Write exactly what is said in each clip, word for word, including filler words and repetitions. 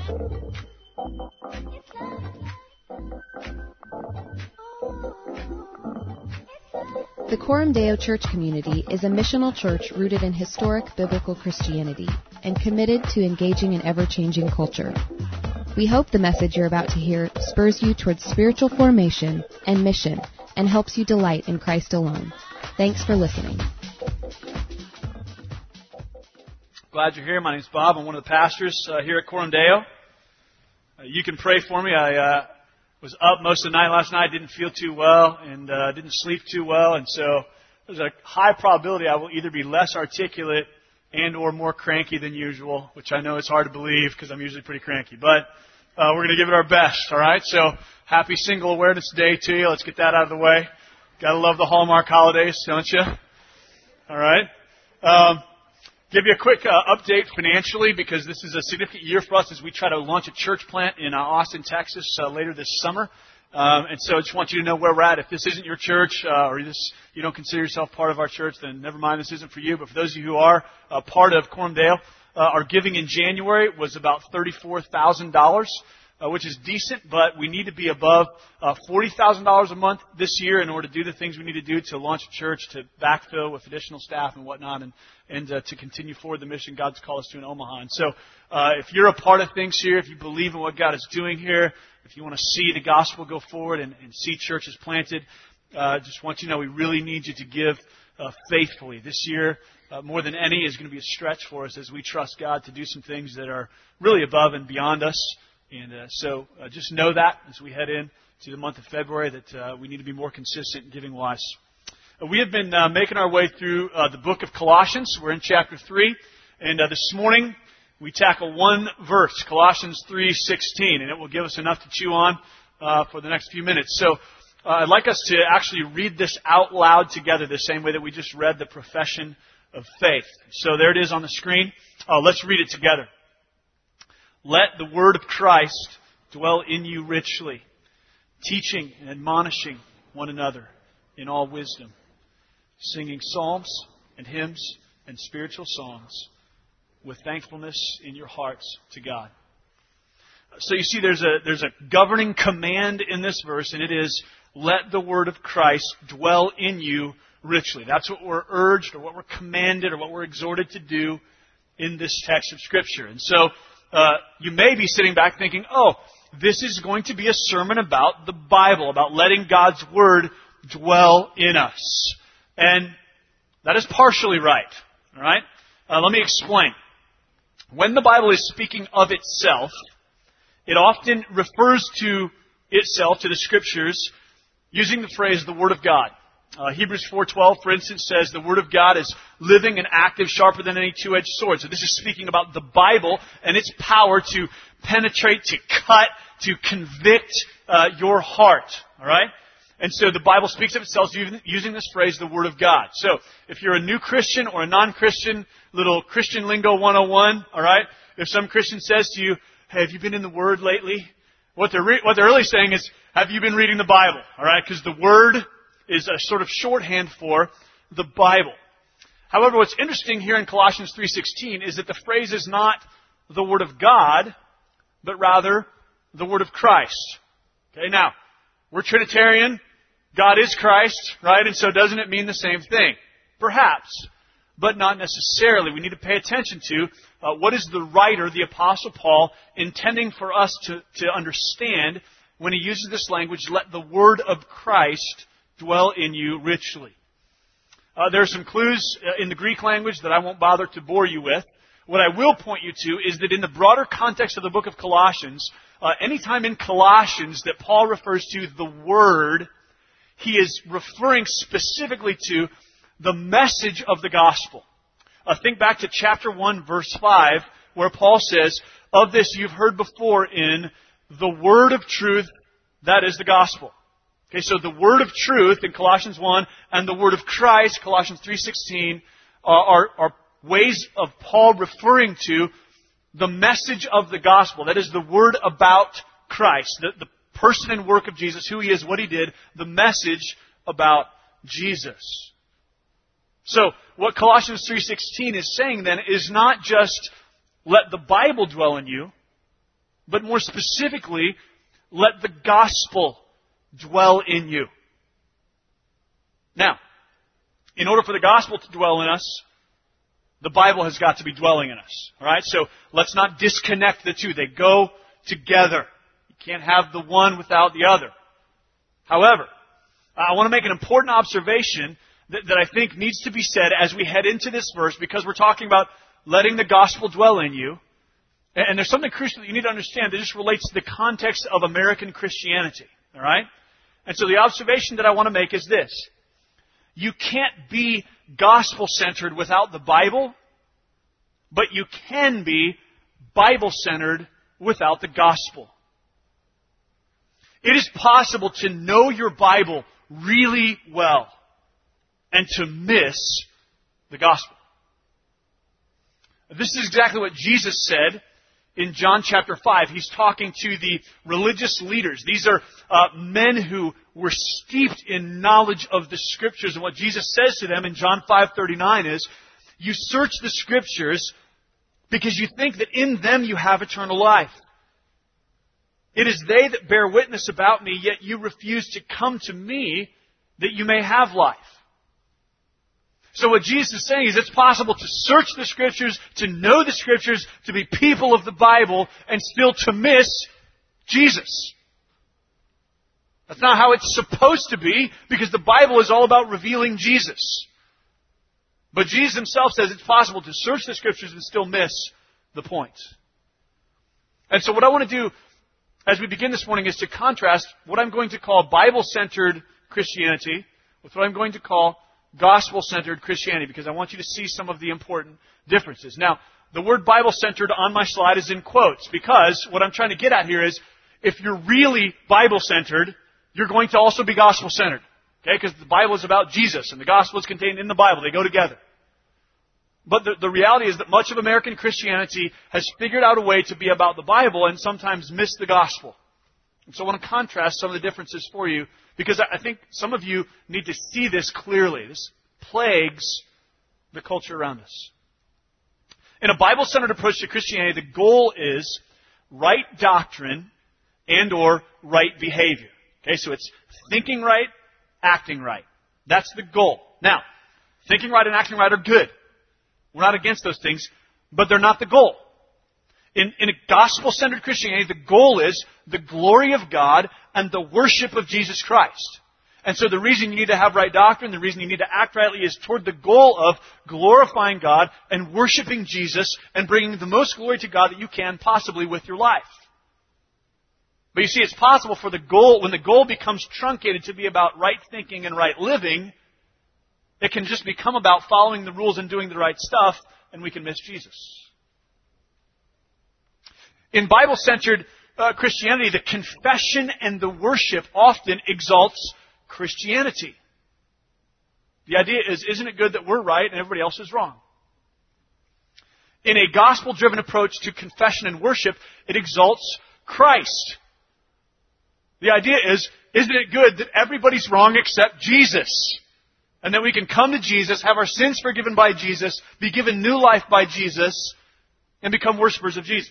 The Coram Deo Church community is a missional church rooted in historic biblical Christianity and committed to engaging in ever-changing culture. We hope the message you're about to hear spurs you towards spiritual formation and mission and helps you delight in Christ alone. Thanks for listening. Glad you're here. My name's Bob. I'm one of the pastors uh, here at Coram Deo. Uh, you can pray for me. I uh, was up most of the night last night, didn't feel too well, and uh, didn't sleep too well, and so there's a high probability I will either be less articulate and or more cranky than usual, which I know is hard to believe because I'm usually pretty cranky. But uh, we're going to give it our best, all right? So happy Single Awareness Day to you. Let's get that out of the way. Got to love the Hallmark holidays, don't you? All right. Um, give you a quick uh, update financially because this is a significant year for us as we try to launch a church plant in uh, Austin, Texas uh, later this summer. Um, and so I just want you to know where we're at. If this isn't your church uh, or this, you don't consider yourself part of our church, then never mind, this isn't for you. But for those of you who are uh, part of Coram Deo, uh, our giving in January was about thirty-four thousand dollars. Uh, which is decent, but we need to be above uh, forty thousand dollars a month this year in order to do the things we need to do to launch a church, to backfill with additional staff and whatnot, and, and uh, to continue forward the mission God's called us to in Omaha. And so uh, if you're a part of things here, if you believe in what God is doing here, if you want to see the gospel go forward and, and see churches planted, uh, just want you to know we really need you to give uh, faithfully. This year, uh, more than any, is going to be a stretch for us as we trust God to do some things that are really above and beyond us. And uh, so uh, just know that as we head in to the month of February that uh, we need to be more consistent in giving-wise. Uh, we have been uh, making our way through uh, the book of Colossians. We're in chapter three. And uh, this morning we tackle one verse, Colossians three sixteen. And it will give us enough to chew on uh, for the next few minutes. So uh, I'd like us to actually read this out loud together the same way that we just read the profession of faith. So there it is on the screen. Uh, let's read it together. Let the word of Christ dwell in you richly, teaching and admonishing one another in all wisdom, singing psalms and hymns and spiritual songs with thankfulness in your hearts to God. So you see there's a there's a governing command in this verse, and it is, let the word of Christ dwell in you richly. That's what we're urged or what we're commanded or what we're exhorted to do in this text of Scripture. And so Uh, you may be sitting back thinking, oh, this is going to be a sermon about the Bible, about letting God's Word dwell in us. And that is partially right. All right? Uh, let me explain. When the Bible is speaking of itself, it often refers to itself, to the Scriptures, using the phrase, the Word of God. Uh, Hebrews four twelve, for instance, says the Word of God is living and active, sharper than any two-edged sword. So this is speaking about the Bible and its power to penetrate, to cut, to convict uh, your heart. All right? And so the Bible speaks of itself using this phrase, the Word of God. So if you're a new Christian or a non-Christian, little Christian lingo one oh one, all right? If some Christian says to you, hey, have you been in the Word lately? What they're, re- what they're really saying is, have you been reading the Bible? All right? Because the Word is a sort of shorthand for the Bible. However, what's interesting here in Colossians three sixteen is that the phrase is not the Word of God, but rather the Word of Christ. Okay, now, we're Trinitarian. God is Christ, right? And so doesn't it mean the same thing? Perhaps, but not necessarily. We need to pay attention to uh, what is the writer, the Apostle Paul, intending for us to, to understand when he uses this language, let the Word of Christ dwell in you richly. Uh, there are some clues uh, in the Greek language that I won't bother to bore you with. What I will point you to is that in the broader context of the book of Colossians, uh, anytime in Colossians that Paul refers to the Word, he is referring specifically to the message of the gospel. Uh, think back to chapter one, verse five, where Paul says, of this you've heard before in the word of truth, that is the gospel. Okay, so the word of truth in Colossians one and the word of Christ, Colossians three sixteen, uh, are, are ways of Paul referring to the message of the gospel. That is the word about Christ, the, the person and work of Jesus, who He is, what He did, the message about Jesus. So what Colossians three sixteen is saying then is not just let the Bible dwell in you, but more specifically, let the gospel dwell in you. Now, in order for the gospel to dwell in us, the Bible has got to be dwelling in us. All right? So let's not disconnect the two. They go together. You can't have the one without the other. However, I want to make an important observation that, that I think needs to be said as we head into this verse, because we're talking about letting the gospel dwell in you. And, and there's something crucial that you need to understand that just relates to the context of American Christianity. All right? And so the observation that I want to make is this. You can't be gospel-centered without the Bible, but you can be Bible-centered without the gospel. It is possible to know your Bible really well and to miss the gospel. This is exactly what Jesus said in John chapter five. He's talking to the religious leaders. These are uh, men who were steeped in knowledge of the Scriptures. And what Jesus says to them in John five thirty-nine is, you search the Scriptures because you think that in them you have eternal life. It is they that bear witness about me, yet you refuse to come to me that you may have life. So what Jesus is saying is it's possible to search the Scriptures, to know the Scriptures, to be people of the Bible, and still to miss Jesus. That's not how it's supposed to be, because the Bible is all about revealing Jesus. But Jesus himself says it's possible to search the Scriptures and still miss the point. And so what I want to do as we begin this morning is to contrast what I'm going to call Bible-centered Christianity with what I'm going to call gospel-centered Christianity, because I want you to see some of the important differences. Now, the word Bible-centered on my slide is in quotes, because what I'm trying to get at here is, if you're really Bible-centered, you're going to also be gospel-centered. Okay? Because the Bible is about Jesus, and the gospel is contained in the Bible. They go together. But the, the reality is that much of American Christianity has figured out a way to be about the Bible and sometimes miss the gospel. And so I want to contrast some of the differences for you, because I think some of you need to see this clearly. This plagues the culture around us. In a Bible-centered approach to Christianity, the goal is right doctrine and or right behavior. Okay, so it's thinking right, acting right. That's the goal. Now, thinking right and acting right are good. We're not against those things, but they're not the goal. In, in a gospel-centered Christianity, the goal is the glory of God and the worship of Jesus Christ. And so the reason you need to have right doctrine, the reason you need to act rightly is toward the goal of glorifying God and worshiping Jesus and bringing the most glory to God that you can possibly with your life. But you see, it's possible for the goal, when the goal becomes truncated to be about right thinking and right living, it can just become about following the rules and doing the right stuff, and we can miss Jesus. In Bible-centered uh, Christianity, the confession and the worship often exalts Christianity. The idea is, isn't it good that we're right and everybody else is wrong? In a gospel-driven approach to confession and worship, it exalts Christ. The idea is, isn't it good that everybody's wrong except Jesus? And that we can come to Jesus, have our sins forgiven by Jesus, be given new life by Jesus, and become worshipers of Jesus.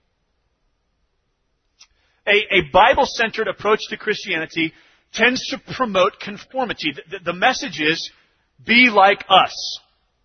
A, a Bible-centered approach to Christianity tends to promote conformity. The, the, the message is, be like us.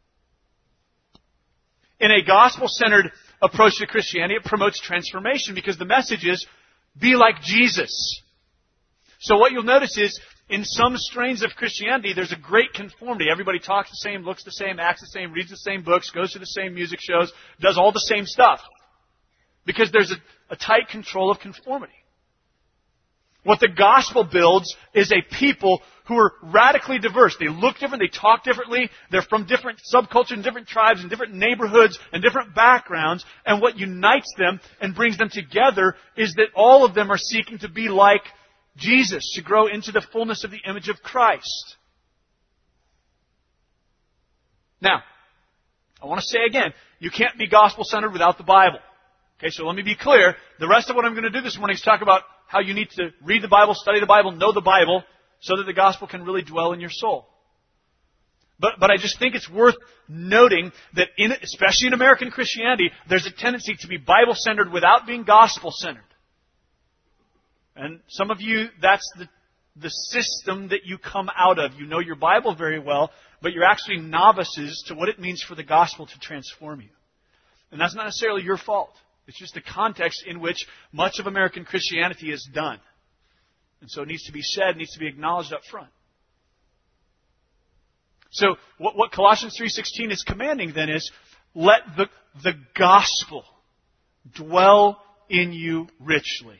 In a gospel-centered approach to Christianity, it promotes transformation, because the message is, be like Jesus. So what you'll notice is, in some strains of Christianity, there's a great conformity. Everybody talks the same, looks the same, acts the same, reads the same books, goes to the same music shows, does all the same stuff. Because there's a, a tight control of conformity. What the gospel builds is a people who are radically diverse. They look different, they talk differently, they're from different subcultures and different tribes and different neighborhoods and different backgrounds. And what unites them and brings them together is that all of them are seeking to be like Jesus, to grow into the fullness of the image of Christ. Now, I want to say again, you can't be gospel-centered without the Bible. Okay, so let me be clear. The rest of what I'm going to do this morning is talk about how you need to read the Bible, study the Bible, know the Bible, so that the gospel can really dwell in your soul. But, but I just think it's worth noting that, in, especially in American Christianity, there's a tendency to be Bible-centered without being gospel-centered. And some of you, that's the, the system that you come out of. You know your Bible very well, but you're actually novices to what it means for the gospel to transform you. And that's not necessarily your fault. It's just the context in which much of American Christianity is done. And so it needs to be said, needs to be acknowledged up front. So what, what Colossians three sixteen is commanding then is, let the, the gospel dwell in you richly.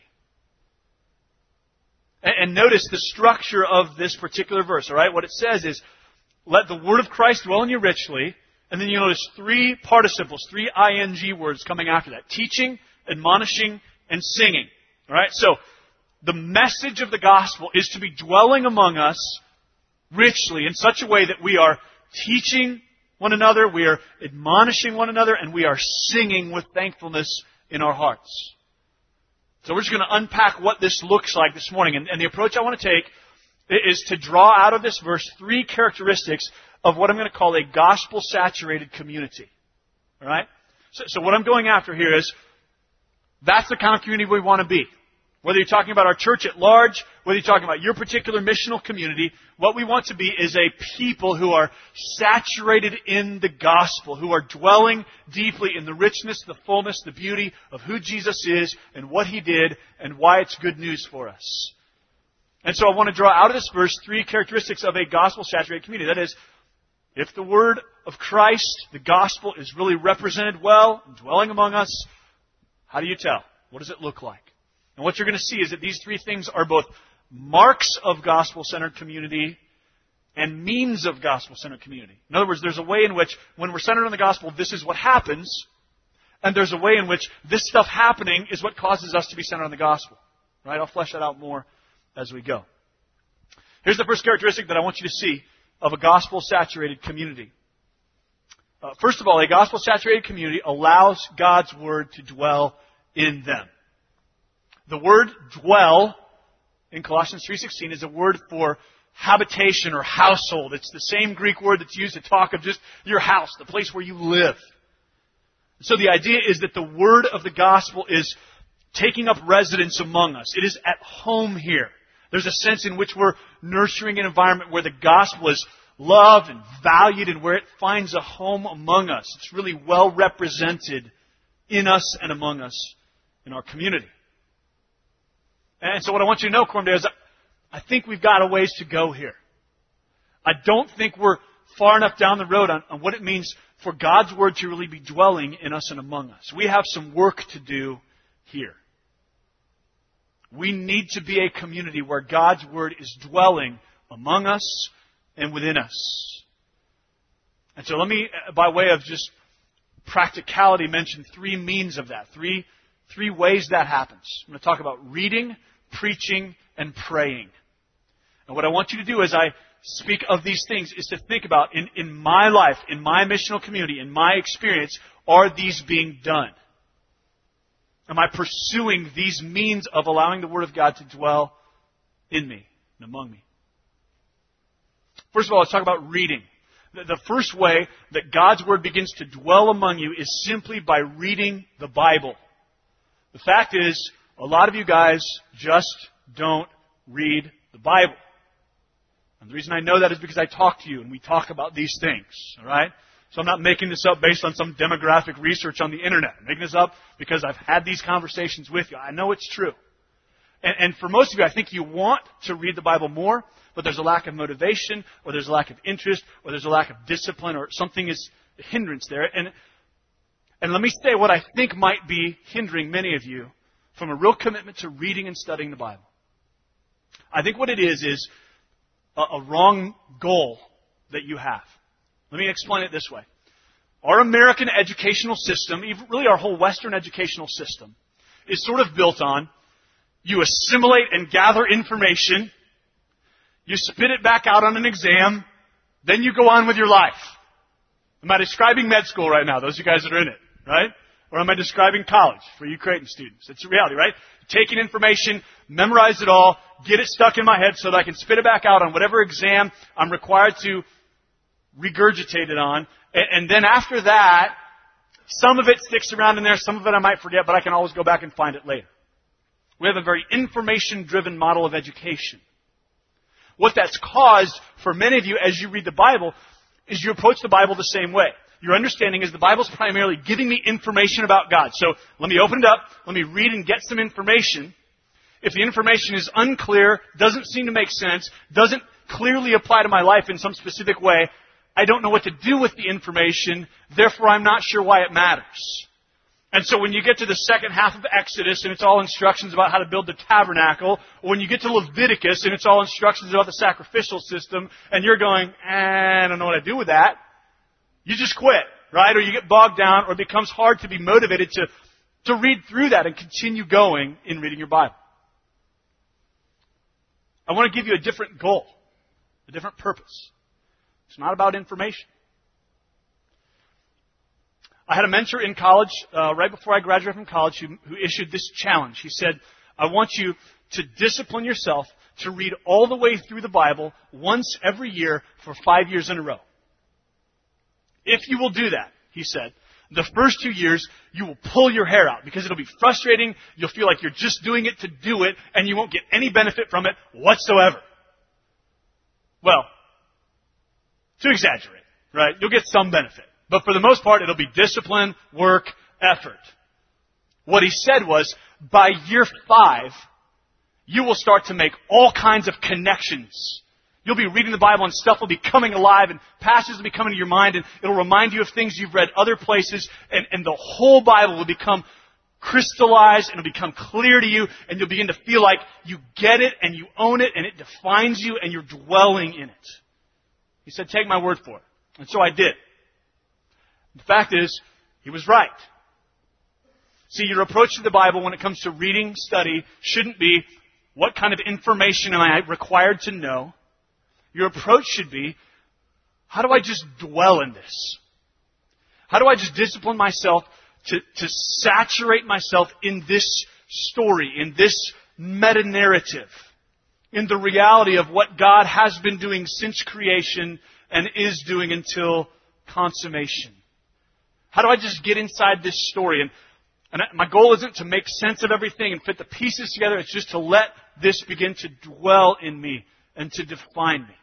And, and notice the structure of this particular verse, all right? What it says is, let the word of Christ dwell in you richly. And then you notice three participles, three ing words coming after that. Teaching, admonishing, and singing. All right? So the message of the gospel is to be dwelling among us richly in such a way that we are teaching one another, we are admonishing one another, and we are singing with thankfulness in our hearts. So we're just going to unpack what this looks like this morning. And, and the approach I want to take is to draw out of this verse three characteristics of what I'm going to call a gospel-saturated community. All right? So, so what I'm going after here is, that's the kind of community we want to be. Whether you're talking about our church at large, whether you're talking about your particular missional community, what we want to be is a people who are saturated in the gospel, who are dwelling deeply in the richness, the fullness, the beauty of who Jesus is and what He did and why it's good news for us. And so I want to draw out of this verse three characteristics of a gospel-saturated community. That is, if the word of Christ, the gospel, is really represented well and dwelling among us, how do you tell? What does it look like? And what you're going to see is that these three things are both marks of gospel-centered community and means of gospel-centered community. In other words, there's a way in which, when we're centered on the gospel, this is what happens. And there's a way in which this stuff happening is what causes us to be centered on the gospel. Right? I'll flesh that out more as we go. Here's the first characteristic that I want you to see of a gospel-saturated community. Uh, first of all, a gospel-saturated community allows God's Word to dwell in them. The word dwell in Colossians three sixteen is a word for habitation or household. It's the same Greek word that's used to talk of just your house, the place where you live. So the idea is that the word of the gospel is taking up residence among us. It is at home here. There's a sense in which we're nurturing an environment where the gospel is loved and valued and where it finds a home among us. It's really well represented in us and among us in our community. And so what I want you to know, Cormdale, is I think we've got a ways to go here. I don't think we're far enough down the road on, on what it means for God's Word to really be dwelling in us and among us. We have some work to do here. We need to be a community where God's Word is dwelling among us and within us. And so let me, by way of just practicality, mention three means of that. Three, three ways that happens. I'm going to talk about reading, preaching, and praying. And what I want you to do as I speak of these things is to think about, in, in my life, in my missional community, in my experience, are these being done? Am I pursuing these means of allowing the Word of God to dwell in me and among me? First of all, let's talk about reading. The, the first way that God's Word begins to dwell among you is simply by reading the Bible. The fact is, a lot of you guys just don't read the Bible. And the reason I know that is because I talk to you and we talk about these things. All right? So I'm not making this up based on some demographic research on the internet. I'm making this up because I've had these conversations with you. I know it's true. And, and for most of you, I think you want to read the Bible more, but there's a lack of motivation, or there's a lack of interest, or there's a lack of discipline, or something is a hindrance there. And, and let me say what I think might be hindering many of you from a real commitment to reading and studying the Bible. I think what it is is a, a wrong goal that you have. Let me explain it this way. Our American educational system, even really our whole Western educational system, is sort of built on you assimilate and gather information, you spit it back out on an exam, then you go on with your life. Am I describing med school right now, those of you guys that are in it, right? Or am I describing college for you Creighton students? It's a reality, right? Taking information, memorize it all, get it stuck in my head so that I can spit it back out on whatever exam I'm required to regurgitated on. And, and then after that, some of it sticks around in there, some of it I might forget, but I can always go back and find it later. We have a very information-driven model of education. What that's caused for many of you as you read the Bible is you approach the Bible the same way. Your understanding is the Bible's primarily giving me information about God. So let me open it up, let me read and get some information. If the information is unclear, doesn't seem to make sense, doesn't clearly apply to my life in some specific way, I don't know what to do with the information, therefore I'm not sure why it matters. And so when you get to the second half of Exodus and it's all instructions about how to build the tabernacle, or when you get to Leviticus and it's all instructions about the sacrificial system, and you're going, eh, I don't know what to do with that, you just quit, right? Or you get bogged down, or it becomes hard to be motivated to, to read through that and continue going in reading your Bible. I want to give you a different goal, a different purpose. It's not about information. I had a mentor in college, uh, right before I graduated from college, who, who issued this challenge. He said, I want you to discipline yourself to read all the way through the Bible once every year for five years in a row. If you will do that, he said, the first two years, you will pull your hair out because it'll be frustrating. You'll feel like you're just doing it to do it, and you won't get any benefit from it whatsoever. Well, to exaggerate, right? You'll get some benefit. But for the most part, it'll be discipline, work, effort. What he said was, by year five, you will start to make all kinds of connections. You'll be reading the Bible and stuff will be coming alive and passages will be coming to your mind and it'll remind you of things you've read other places and, and the whole Bible will become crystallized and it'll become clear to you and you'll begin to feel like you get it and you own it and it defines you and you're dwelling in it. He said, take my word for it. And so I did. The fact is, he was right. See, your approach to the Bible when it comes to reading, study, shouldn't be, what kind of information am I required to know? Your approach should be, how do I just dwell in this? How do I just discipline myself to, to saturate myself in this story, in this meta-narrative, in the reality of what God has been doing since creation and is doing until consummation? How do I just get inside this story? And, and my goal isn't to make sense of everything and fit the pieces together. It's just to let this begin to dwell in me and to define me.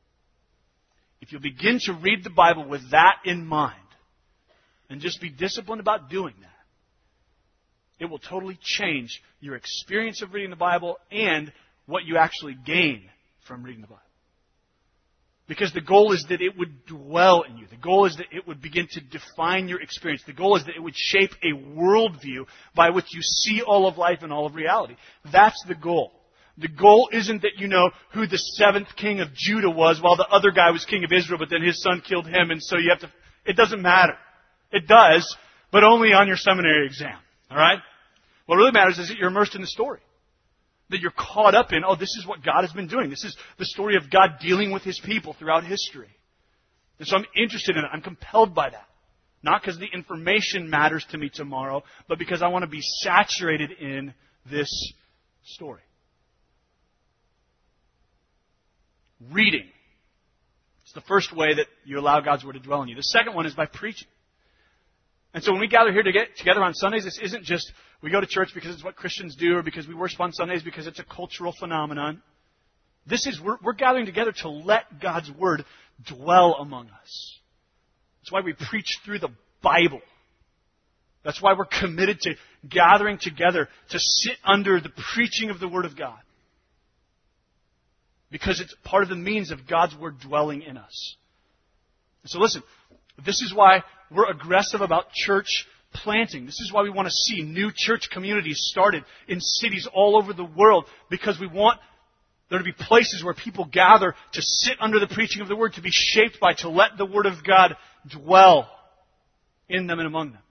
If you begin to read the Bible with that in mind and just be disciplined about doing that, it will totally change your experience of reading the Bible and what you actually gain from reading the Bible. Because the goal is that it would dwell in you. The goal is that it would begin to define your experience. The goal is that it would shape a worldview by which you see all of life and all of reality. That's the goal. The goal isn't that you know who the seventh king of Judah was while the other guy was king of Israel, but then his son killed him, and so you have to... It doesn't matter. It does, but only on your seminary exam. All right? What really matters is that you're immersed in the story. That you're caught up in, oh, this is what God has been doing. This is the story of God dealing with His people throughout history. And so I'm interested in it. I'm compelled by that. Not because the information matters to me tomorrow, but because I want to be saturated in this story. Reading. It's the first way that you allow God's Word to dwell in you. The second one is by preaching. And so when we gather here to get together on Sundays, this isn't just we go to church because it's what Christians do or because we worship on Sundays because it's a cultural phenomenon. This is, we're, we're gathering together to let God's Word dwell among us. That's why we preach through the Bible. That's why we're committed to gathering together to sit under the preaching of the Word of God. Because it's part of the means of God's Word dwelling in us. So listen, this is why we're aggressive about church planting. This is why we want to see new church communities started in cities all over the world. Because we want there to be places where people gather to sit under the preaching of the Word, to be shaped by, to let the Word of God dwell in them and among them.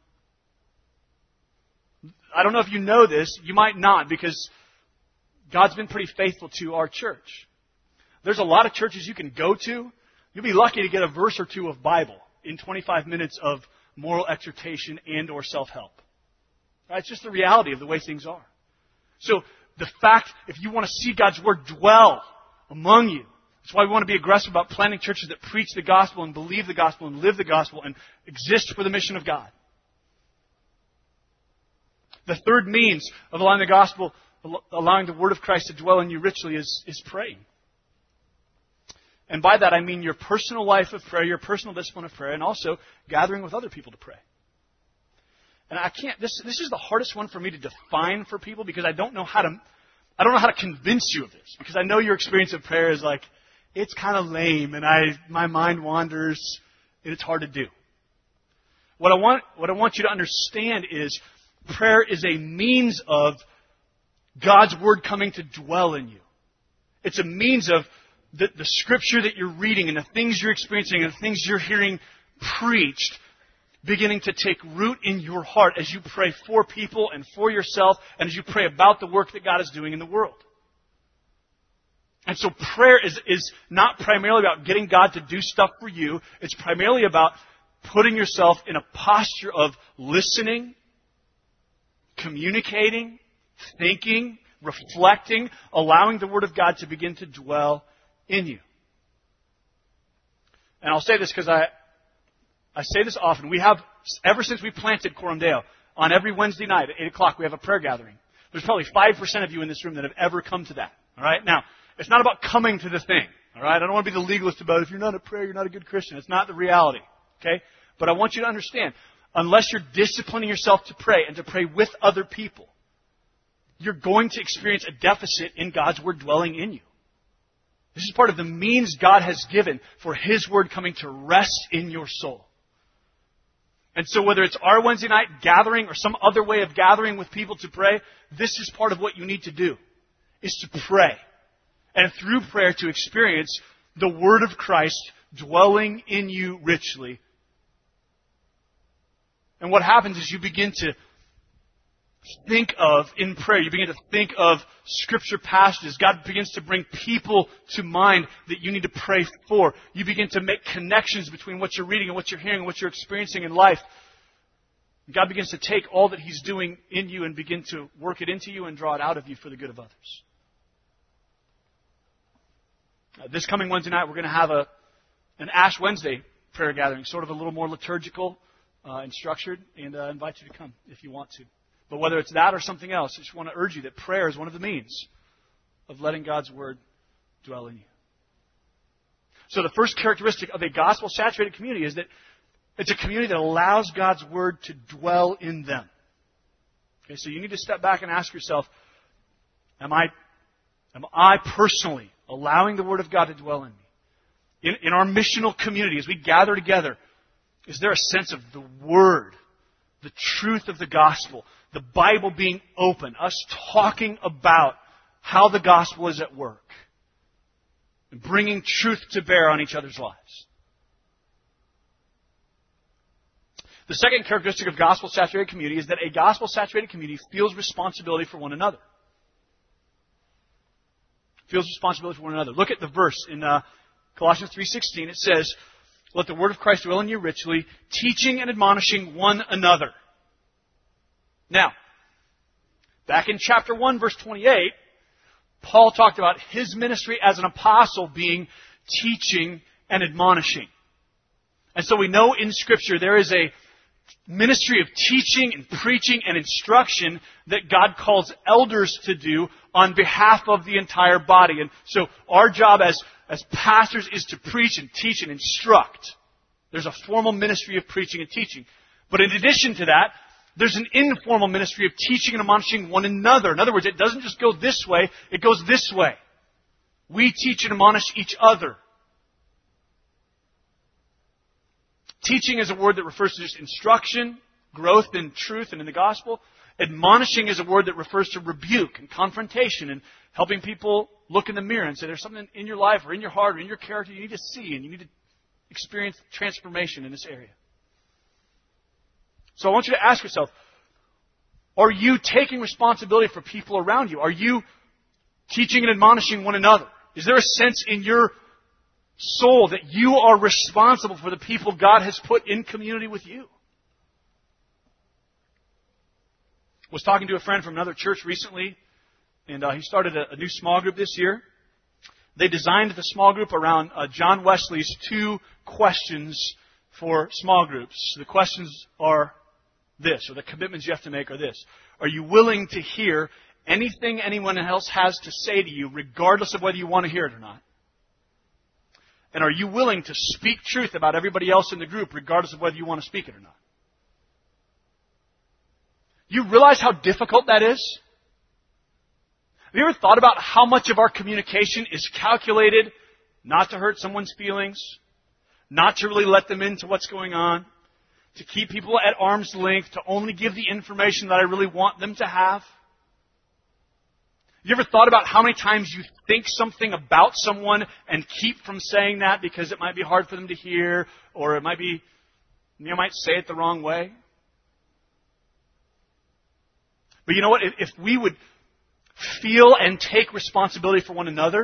I don't know if you know this. You might not, because God's been pretty faithful to our church. There's a lot of churches you can go to. You'll be lucky to get a verse or two of Bible in twenty-five minutes of moral exhortation and or self-help. Right? It's just the reality of the way things are. So the fact, if you want to see God's Word dwell among you, That's why we want to be aggressive about planting churches that preach the gospel and believe the gospel and live the gospel and exist for the mission of God. The third means of allowing the gospel, allowing the word of Christ to dwell in you richly is, is praying. And by that I mean your personal life of prayer, your personal discipline of prayer, and also gathering with other people to pray. And I can't, this, this is the hardest one for me to define for people because I don't know how to, I don't know how to convince you of this. Because I know your experience of prayer is like, it's kind of lame and I, my mind wanders and it's hard to do. What I want, what I want you to understand is prayer is a means of God's word coming to dwell in you. It's a means of the, the scripture that you're reading and the things you're experiencing and the things you're hearing preached beginning to take root in your heart as you pray for people and for yourself and as you pray about the work that God is doing in the world. And so prayer is, is not primarily about getting God to do stuff for you. It's primarily about putting yourself in a posture of listening, communicating, thinking, reflecting, allowing the Word of God to begin to dwell in you. And I'll say this because I, I say this often. We have, ever since we planted Coram Deo, on every Wednesday night at eight o'clock, we have a prayer gathering. There's probably five percent of you in this room that have ever come to that. All right? Now, it's not about coming to the thing. All right? I don't want to be the legalist about if you're not a prayer, you're not a good Christian. It's not the reality. Okay? But I want you to understand, unless you're disciplining yourself to pray and to pray with other people, you're going to experience a deficit in God's Word dwelling in you. This is part of the means God has given for His Word coming to rest in your soul. And so whether it's our Wednesday night gathering or some other way of gathering with people to pray, this is part of what you need to do, is to pray. And through prayer to experience the Word of Christ dwelling in you richly. And what happens is you begin to think of, in prayer, you begin to think of Scripture passages. God begins to bring people to mind that you need to pray for. You begin to make connections between what you're reading and what you're hearing and what you're experiencing in life. God begins to take all that He's doing in you and begin to work it into you and draw it out of you for the good of others. Uh, this coming Wednesday night, we're going to have a an Ash Wednesday prayer gathering, sort of a little more liturgical uh, and structured, and I uh, invite you to come if you want to. But whether it's that or something else, I just want to urge you that prayer is one of the means of letting God's Word dwell in you. So the first characteristic of a gospel-saturated community is that it's a community that allows God's Word to dwell in them. Okay, so you need to step back and ask yourself, am I, am I personally allowing the Word of God to dwell in me? In, in our missional community, as we gather together, is there a sense of the Word, the truth of the gospel, the Bible being open, us talking about how the gospel is at work, and bringing truth to bear on each other's lives? The second characteristic of gospel-saturated community is that a gospel-saturated community feels responsibility for one another. Feels responsibility for one another. Look at the verse in uh, Colossians three sixteen. It says, "Let the word of Christ dwell in you richly, teaching and admonishing one another." Now, back in chapter one, verse twenty-eight, Paul talked about his ministry as an apostle being teaching and admonishing. And so we know in Scripture there is a ministry of teaching and preaching and instruction that God calls elders to do on behalf of the entire body. And so our job as, as pastors is to preach and teach and instruct. There's a formal ministry of preaching and teaching. But in addition to that, there's an informal ministry of teaching and admonishing one another. In other words, it doesn't just go this way, it goes this way. We teach and admonish each other. Teaching is a word that refers to just instruction, growth in truth and in the gospel. Admonishing is a word that refers to rebuke and confrontation and helping people look in the mirror and say there's something in your life or in your heart or in your character you need to see and you need to experience transformation in this area. So I want you to ask yourself, are you taking responsibility for people around you? Are you teaching and admonishing one another? Is there a sense in your soul that you are responsible for the people God has put in community with you? I was talking to a friend from another church recently, and uh, he started a, a new small group this year. they designed the small group around uh, John Wesley's two questions for small groups. The questions are this, or the commitments you have to make are this. Are you willing to hear anything anyone else has to say to you, regardless of whether you want to hear it or not? And are you willing to speak truth about everybody else in the group, regardless of whether you want to speak it or not? You realize how difficult that is? Have you ever thought about how much of our communication is calculated not to hurt someone's feelings, not to really let them into what's going on, to keep people at arm's length, to only give the information that I really want them to have? You ever thought about how many times you think something about someone and keep from saying that because it might be hard for them to hear, or it might be, you might say it the wrong way? But you know what? If, if we would feel and take responsibility for one another,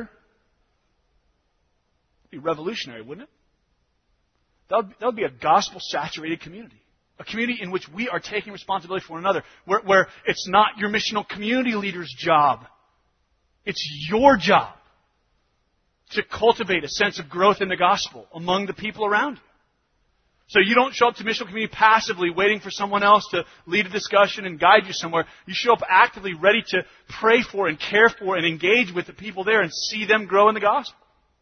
it'd be revolutionary, wouldn't it? That would, that would be a gospel-saturated community. A community in which we are taking responsibility for one another. Where, where it's not your missional community leader's job. It's your job to cultivate a sense of growth in the gospel among the people around you. So you don't show up to missional community passively, waiting for someone else to lead a discussion and guide you somewhere. You show up actively, ready to pray for and care for and engage with the people there and see them grow in the gospel.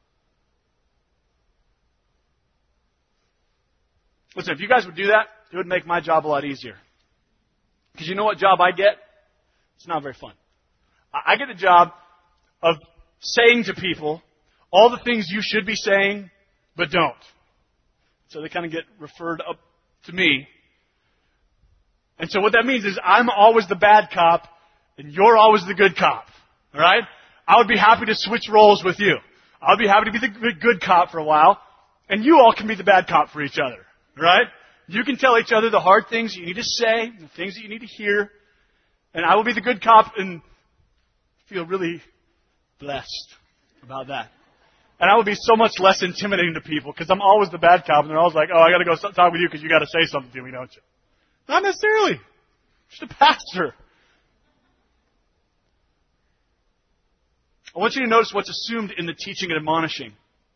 Listen, if you guys would do that, it would make my job a lot easier. Because you know what job I get? It's not very fun. I get the job of saying to people all the things you should be saying, but don't. So they kind of get referred up to me. And so what that means is I'm always the bad cop, and you're always the good cop. All right? I would be happy to switch roles with you. I'll be happy to be the good cop for a while, and you all can be the bad cop for each other. All right? You can tell each other the hard things you need to say, the things that you need to hear, and I will be the good cop and feel really blessed about that. And I will be so much less intimidating to people because I'm always the bad cop, and they're always like, oh, I got to go talk with you because you got to say something to me, don't you? Not necessarily. Just a pastor. I want you to notice what's assumed in the teaching and admonishing.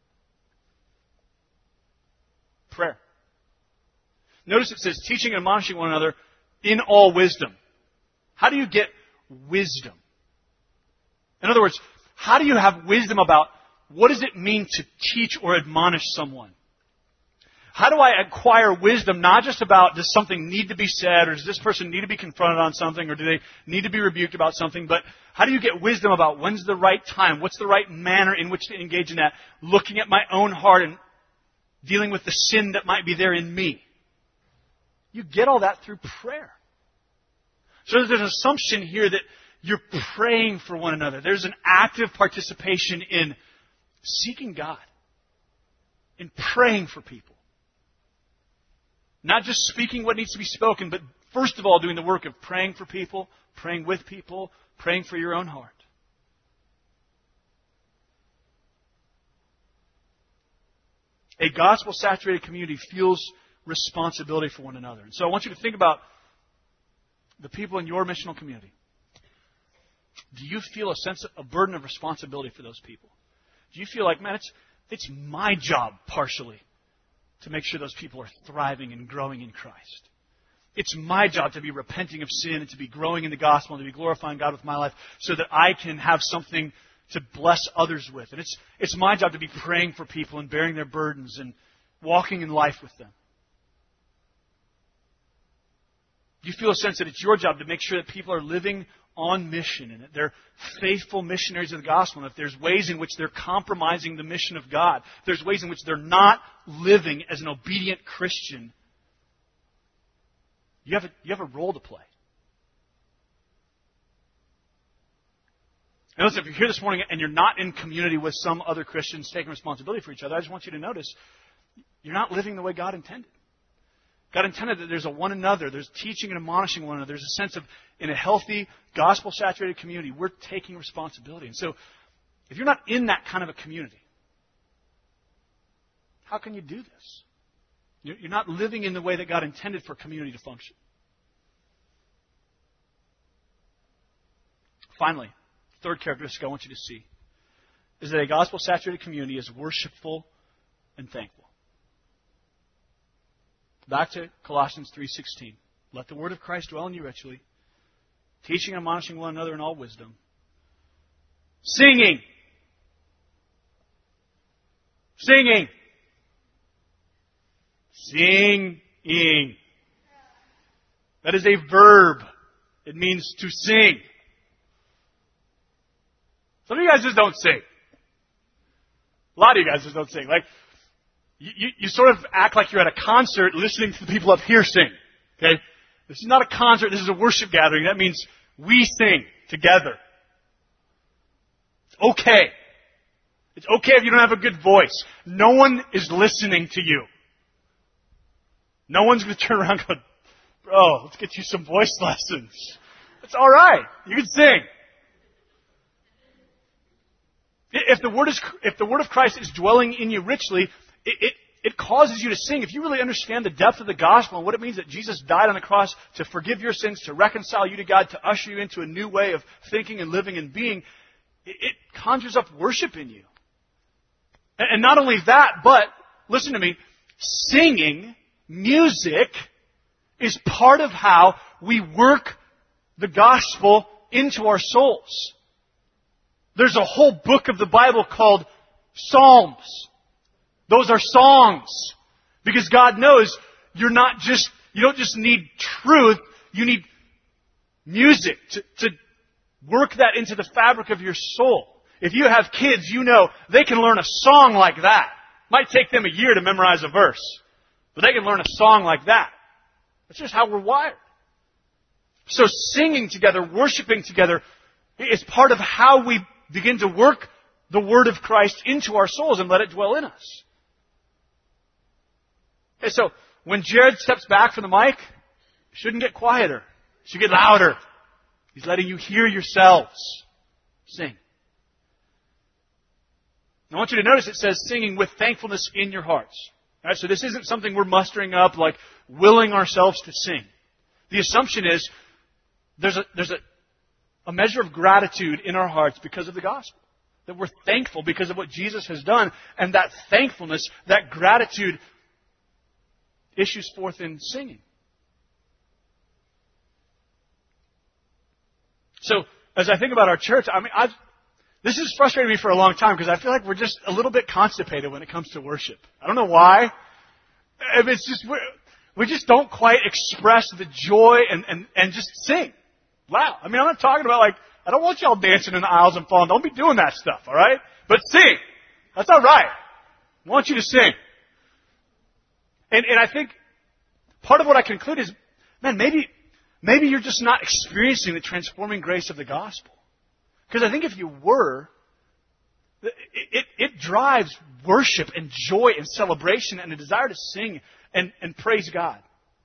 Prayer. Notice it says teaching and admonishing one another in all wisdom. How do you get wisdom? In other words, how do you have wisdom about what does it mean to teach or admonish someone? How do I acquire wisdom not just about does something need to be said, or does this person need to be confronted on something, or do they need to be rebuked about something, but how do you get wisdom about when's the right time, what's the right manner in which to engage in that, looking at my own heart and dealing with the sin that might be there in me? You get all that through prayer. So there's an assumption here that you're praying for one another. There's an active participation in seeking God, in praying for people. Not just speaking what needs to be spoken, but first of all doing the work of praying for people, praying with people, praying for your own heart. A gospel-saturated community feels responsibility for one another. And so I want you to think about the people in your missional community. Do you feel a sense of a burden of responsibility for those people? Do you feel like, man, it's it's my job partially to make sure those people are thriving and growing in Christ? It's my job to be repenting of sin and to be growing in the gospel and to be glorifying God with my life so that I can have something to bless others with. And it's it's my job to be praying for people and bearing their burdens and walking in life with them. You feel a sense that it's your job to make sure that people are living on mission and that they're faithful missionaries of the gospel. And if there's ways in which they're compromising the mission of God, if there's ways in which they're not living as an obedient Christian, you have a, you have a role to play. And listen, if you're here this morning and you're not in community with some other Christians taking responsibility for each other, I just want you to notice you're not living the way God intended. God intended that there's a one another, there's teaching and admonishing one another, there's a sense of, in a healthy, gospel-saturated community, we're taking responsibility. And so, if you're not in that kind of a community, how can you do this? You're not living in the way that God intended for community to function. Finally, third characteristic I want you to see is that a gospel-saturated community is worshipful and thankful. Back to Colossians three sixteen. Let the word of Christ dwell in you richly, teaching and admonishing one another in all wisdom. Singing. Singing. Singing. That is a verb. It means to sing. Some of you guys just don't sing. A lot of you guys just don't sing. Like, you, you, you sort of act like you're at a concert listening to the people up here sing. Okay? This is not a concert. This is a worship gathering. That means we sing together. It's okay. It's okay if you don't have a good voice. No one is listening to you. No one's going to turn around and go, bro, let's get you some voice lessons. It's all right. You can sing. If the word is, if the word of Christ is dwelling in you richly, it, it, it causes you to sing. If you really understand the depth of the gospel and what it means that Jesus died on the cross to forgive your sins, to reconcile you to God, to usher you into a new way of thinking and living and being, it, it conjures up worship in you. And, and not only that, but, listen to me, singing, music, is part of how we work the gospel into our souls. There's a whole book of the Bible called Psalms. Those are songs. Because God knows you're not just, you don't just need truth, you need music to, to work that into the fabric of your soul. If you have kids, you know they can learn a song like that. Might take them a year to memorize a verse, but they can learn a song like that. That's just how we're wired. So singing together, worshiping together, is part of how we begin to work the Word of Christ into our souls and let it dwell in us. Okay, so when Jared steps back from the mic, it shouldn't get quieter. It should get louder. He's letting you hear yourselves sing. I want you to notice it says singing with thankfulness in your hearts. All right, so this isn't something we're mustering up, like willing ourselves to sing. The assumption is there's a, there's a, a measure of gratitude in our hearts because of the gospel. That we're thankful because of what Jesus has done. And that thankfulness, that gratitude issues forth in singing. So, as I think about our church, I mean, I've, this has frustrated me for a long time because I feel like we're just a little bit constipated when it comes to worship. I don't know why. I mean, it's just, we just don't quite express the joy and, and, and just sing loud. I mean, I'm not talking about like, I don't want y'all dancing in the aisles and falling. Don't be doing that stuff, all right? But sing. That's all right. I want you to sing. And, and I think part of what I conclude is, man, maybe, maybe you're just not experiencing the transforming grace of the gospel. Because I think if you were, it, it, it drives worship and joy and celebration and a desire to sing and, and praise God.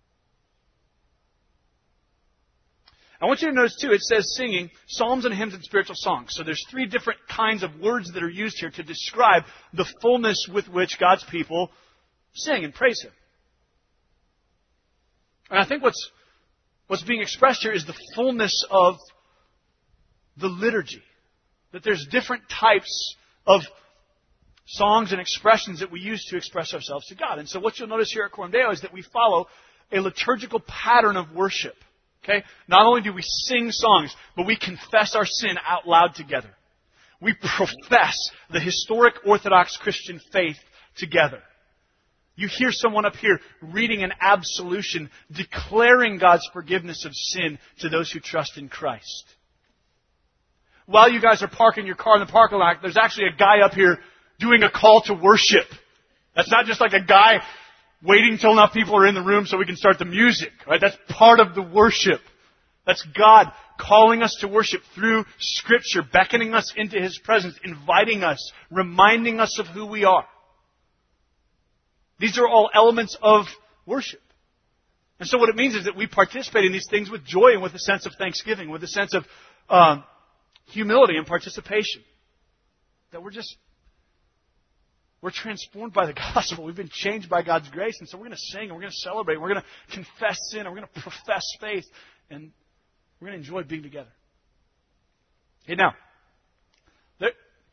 I want you to notice too, it says singing, psalms and hymns and spiritual songs. So there's three different kinds of words that are used here to describe the fullness with which God's people sing and praise Him. And I think what's, what's being expressed here is the fullness of the liturgy. That there's different types of songs and expressions that we use to express ourselves to God. And so what you'll notice here at Coram Deo is that we follow a liturgical pattern of worship. Okay? Not only do we sing songs, but we confess our sin out loud together. We profess the historic Orthodox Christian faith together. You hear someone up here reading an absolution, declaring God's forgiveness of sin to those who trust in Christ. While you guys are parking your car in the parking lot, there's actually a guy up here doing a call to worship. That's not just like a guy waiting till enough people are in the room so we can start the music. Right? That's part of the worship. That's God calling us to worship through Scripture, beckoning us into His presence, inviting us, reminding us of who we are. These are all elements of worship. And so what it means is that we participate in these things with joy and with a sense of thanksgiving, with a sense of um, humility and participation. That we're just, we're transformed by the gospel. We've been changed by God's grace. And so we're going to sing and we're going to celebrate. We're going to confess sin and we're going to profess faith. And we're going to enjoy being together. Okay, now, there,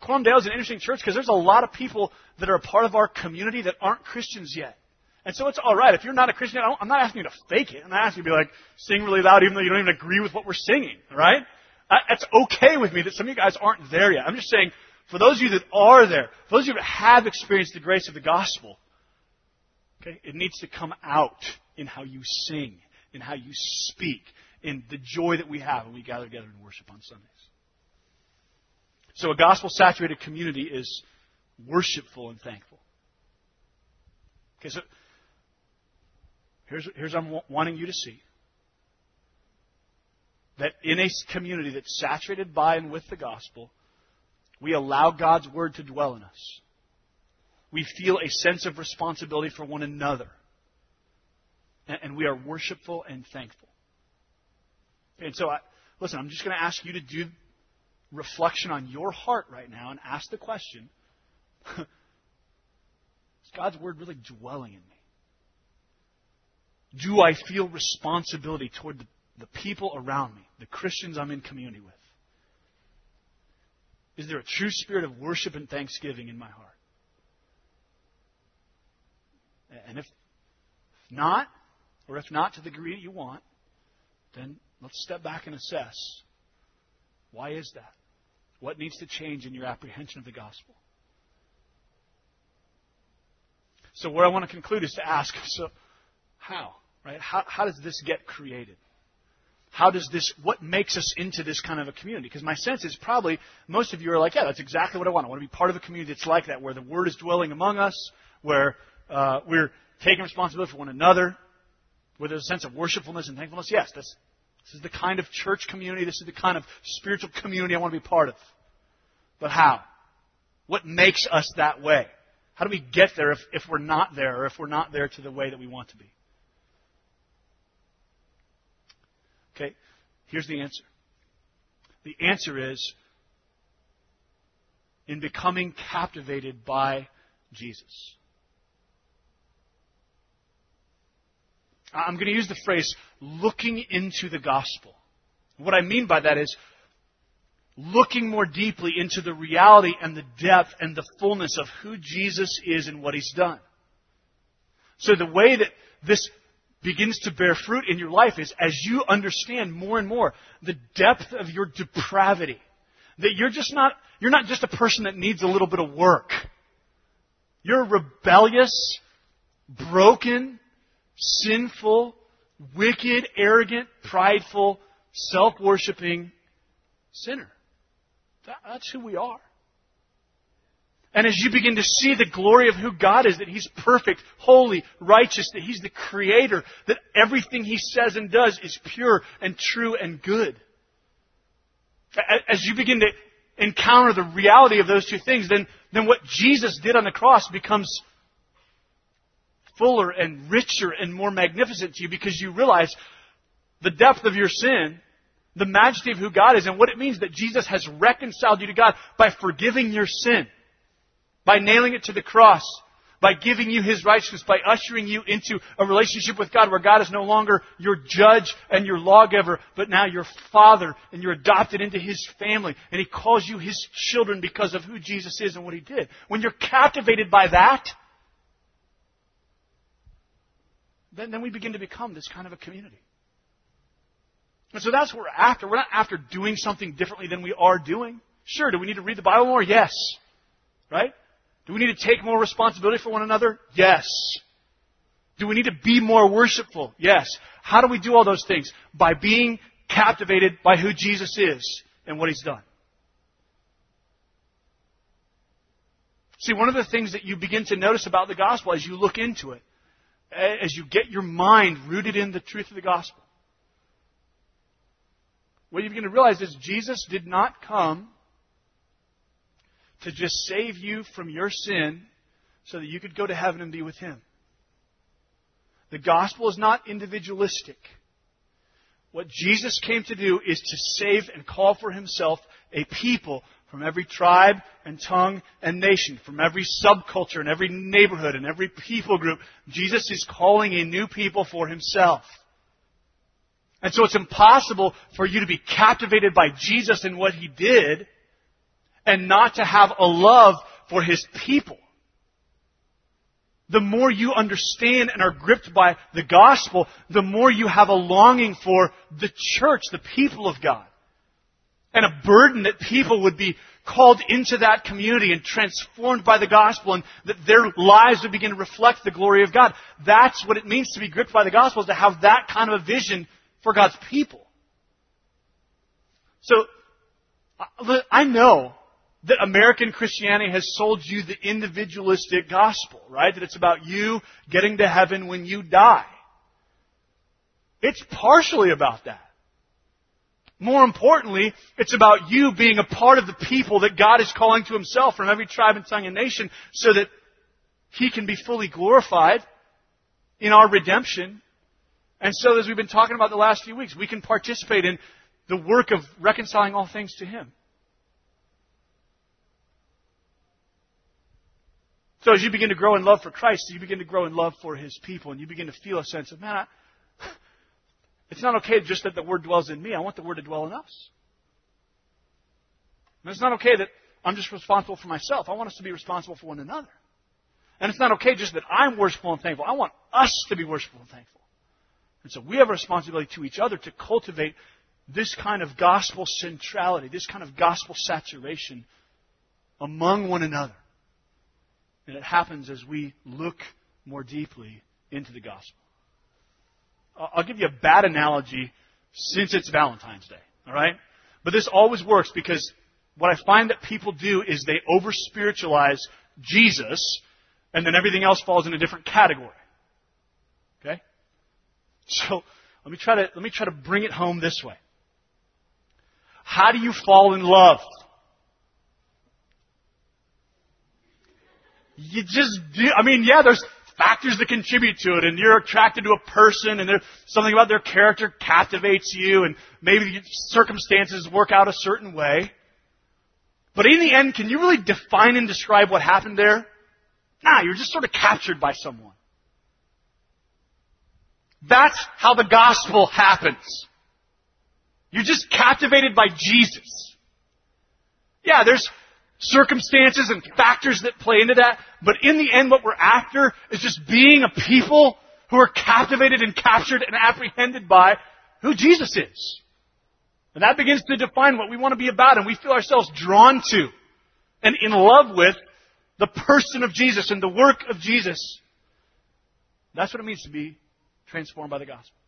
Quorum Dale is an interesting church because there's a lot of people that are a part of our community that aren't Christians yet. And so it's all right. If you're not a Christian, I don't, I'm not asking you to fake it. I'm not asking you to be like, sing really loud even though you don't even agree with what we're singing, all right? That's okay with me that some of you guys aren't there yet. I'm just saying, for those of you that are there, for those of you that have experienced the grace of the gospel, okay, it needs to come out in how you sing, in how you speak, in the joy that we have when we gather together and worship on Sundays. So a gospel-saturated community is worshipful and thankful. Okay, so here's, here's what I'm wanting you to see. That in a community that's saturated by and with the gospel, we allow God's Word to dwell in us. We feel a sense of responsibility for one another. And we are worshipful and thankful. And so, I, listen, I'm just going to ask you to do reflection on your heart right now and ask the question, is God's Word really dwelling in me? Do I feel responsibility toward the, the people around me, the Christians I'm in community with? Is there a true spirit of worship and thanksgiving in my heart? And if not, or if not to the degree that you want, then let's step back and assess. Why is that? What needs to change in your apprehension of the gospel? So where I want to conclude is to ask, so how? Right? How, how does this get created? How does this, what makes us into this kind of a community? Because my sense is probably most of you are like, yeah, that's exactly what I want. I want to be part of a community that's like that, where the Word is dwelling among us, where uh, we're taking responsibility for one another, where there's a sense of worshipfulness and thankfulness. Yes, this, this is the kind of church community, this is the kind of spiritual community I want to be part of. But how? What makes us that way? How do we get there if, if we're not there, or if we're not there to the way that we want to be? Okay, here's the answer. The answer is in becoming captivated by Jesus. I'm going to use the phrase, looking into the gospel. What I mean by that is looking more deeply into the reality and the depth and the fullness of who Jesus is and what He's done. So the way that this begins to bear fruit in your life is as you understand more and more the depth of your depravity. That you're just not, you're not just a person that needs a little bit of work. You're a rebellious, broken, sinful, wicked, arrogant, prideful, self-worshipping sinner. That, that's who we are. And as you begin to see the glory of who God is, that He's perfect, holy, righteous, that He's the Creator, that everything He says and does is pure and true and good. As you begin to encounter the reality of those two things, then, then what Jesus did on the cross becomes fuller and richer and more magnificent to you, because you realize the depth of your sin, the majesty of who God is, and what it means that Jesus has reconciled you to God by forgiving your sin. By nailing it to the cross, by giving you His righteousness, by ushering you into a relationship with God where God is no longer your judge and your lawgiver, but now your Father, and you're adopted into His family, and He calls you His children because of who Jesus is and what He did. When you're captivated by that, then, then we begin to become this kind of a community. And so that's what we're after. We're not after doing something differently than we are doing. Sure, do we need to read the Bible more? Yes. Right? Do we need to take more responsibility for one another? Yes. Do we need to be more worshipful? Yes. How do we do all those things? By being captivated by who Jesus is and what He's done. See, one of the things that you begin to notice about the gospel as you look into it, as you get your mind rooted in the truth of the gospel, what you begin to realize is Jesus did not come to just save you from your sin so that you could go to heaven and be with Him. The gospel is not individualistic. What Jesus came to do is to save and call for Himself a people from every tribe and tongue and nation, from every subculture and every neighborhood and every people group. Jesus is calling a new people for Himself. And so it's impossible for you to be captivated by Jesus and what He did and not to have a love for His people. The more you understand and are gripped by the gospel, the more you have a longing for the church, the people of God. And a burden that people would be called into that community and transformed by the gospel, and that their lives would begin to reflect the glory of God. That's what it means to be gripped by the gospel, is to have that kind of a vision for God's people. So, I know that American Christianity has sold you the individualistic gospel, right? That it's about you getting to heaven when you die. It's partially about that. More importantly, it's about you being a part of the people that God is calling to Himself from every tribe and tongue and nation, so that He can be fully glorified in our redemption. And so, as we've been talking about the last few weeks, we can participate in the work of reconciling all things to Him. So as you begin to grow in love for Christ, you begin to grow in love for His people, and you begin to feel a sense of, man, I, it's not okay just that the Word dwells in me. I want the Word to dwell in us. And it's not okay that I'm just responsible for myself. I want us to be responsible for one another. And it's not okay just that I'm worshipful and thankful. I want us to be worshipful and thankful. And so we have a responsibility to each other to cultivate this kind of gospel centrality, this kind of gospel saturation among one another. And it happens as we look more deeply into the gospel. I'll give you a bad analogy since it's Valentine's Day, all right? But this always works, because what I find that people do is they over-spiritualize Jesus, and then everything else falls in a different category. Okay? So let me try to let me try to bring it home this way. How do you fall in love? You just do. I mean, yeah, there's factors that contribute to it, and you're attracted to a person, and there's something about their character captivates you, and maybe the circumstances work out a certain way. But in the end, can you really define and describe what happened there? Nah, you're just sort of captured by someone. That's how the gospel happens. You're just captivated by Jesus. Yeah, there's circumstances and factors that play into that, but in the end what we're after is just being a people who are captivated and captured and apprehended by who Jesus is. And that begins to define what we want to be about, and we feel ourselves drawn to and in love with the person of Jesus and the work of Jesus. That's what it means to be transformed by the gospel.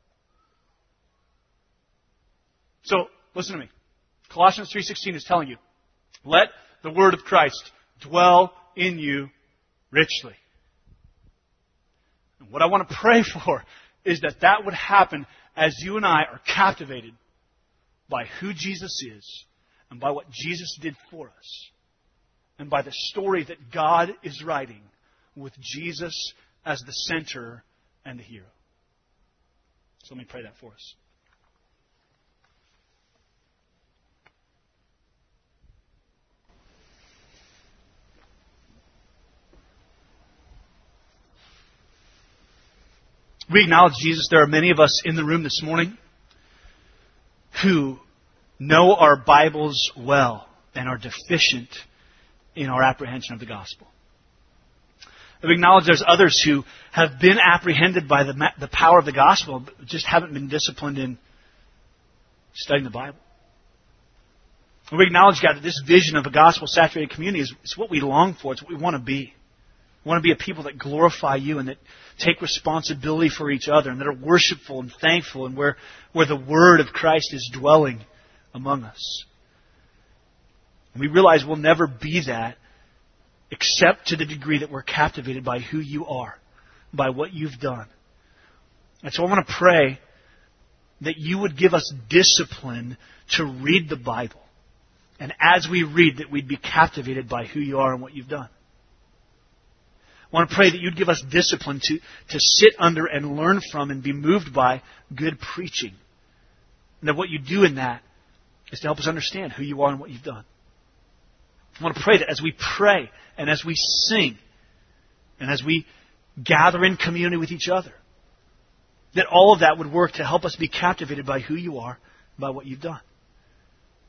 So, listen to me. Colossians three sixteen is telling you, let the word of Christ dwell in you richly. And what I want to pray for is that that would happen as you and I are captivated by who Jesus is and by what Jesus did for us and by the story that God is writing with Jesus as the center and the hero. So let me pray that for us. We acknowledge, Jesus, there are many of us in the room this morning who know our Bibles well and are deficient in our apprehension of the gospel. We acknowledge there's others who have been apprehended by the, the power of the gospel, but just haven't been disciplined in studying the Bible. And we acknowledge, God, that this vision of a gospel-saturated community is, is what we long for. It's what we want to be. We want to be a people that glorify you and that take responsibility for each other and that are worshipful and thankful, and where, where the Word of Christ is dwelling among us. And we realize we'll never be that except to the degree that we're captivated by who you are, by what you've done. And so I want to pray that you would give us discipline to read the Bible. And as we read, that we'd be captivated by who you are and what you've done. I want to pray that you'd give us discipline to, to sit under and learn from and be moved by good preaching. And that what you do in that is to help us understand who you are and what you've done. I want to pray that as we pray and as we sing and as we gather in community with each other, that all of that would work to help us be captivated by who you are and by what you've done.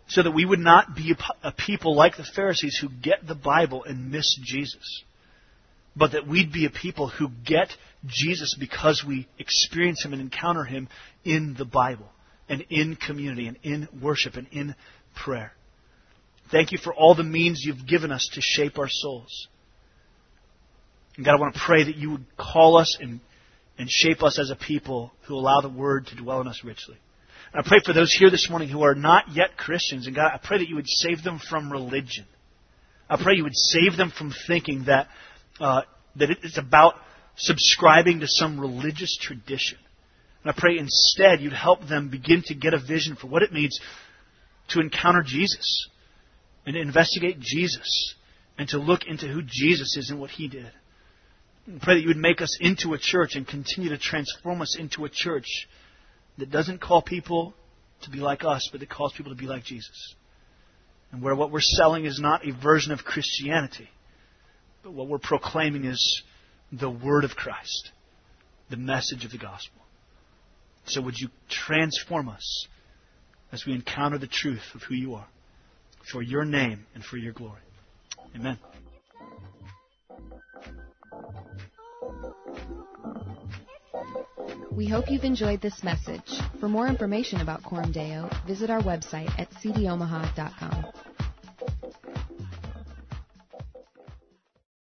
so that we would not be a people like the Pharisees who get the Bible and miss Jesus, but that we'd be a people who get Jesus because we experience Him and encounter Him in the Bible and in community and in worship and in prayer. Thank you for all the means You've given us to shape our souls. And God, I want to pray that You would call us and, and shape us as a people who allow the Word to dwell in us richly. And I pray for those here this morning who are not yet Christians. And God, I pray that You would save them from religion. I pray You would save them from thinking that uh, that it's about subscribing to some religious tradition. And I pray instead You'd help them begin to get a vision for what it means to encounter Jesus and to investigate Jesus and to look into who Jesus is and what He did. I pray that You would make us into a church and continue to transform us into a church that doesn't call people to be like us, but that calls people to be like Jesus. And where what we're selling is not a version of Christianity, but what we're proclaiming is the Word of Christ, the message of the gospel. So would You transform us as we encounter the truth of who You are, for Your name and for Your glory. Amen. We hope you've enjoyed this message. For more information about Coram Deo, visit our website at c d omaha dot com.